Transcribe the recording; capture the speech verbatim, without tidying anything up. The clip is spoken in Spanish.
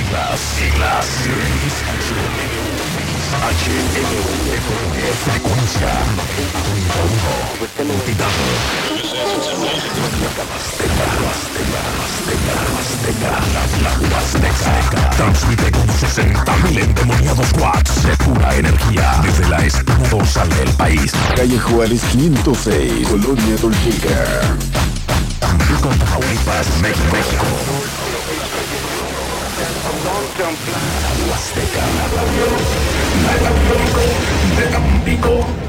Siglas, siglas. H M F frecuencia noventa y uno. Multidado. Huasteca transmite con sesenta mil endemoniados watts de pura energía desde la esquina dorsal del país. Calle Juárez quinientos seis, Colonia Dolcica. Tampico, Tamaulipas, México. México. Huasteca, la radio de Tampico.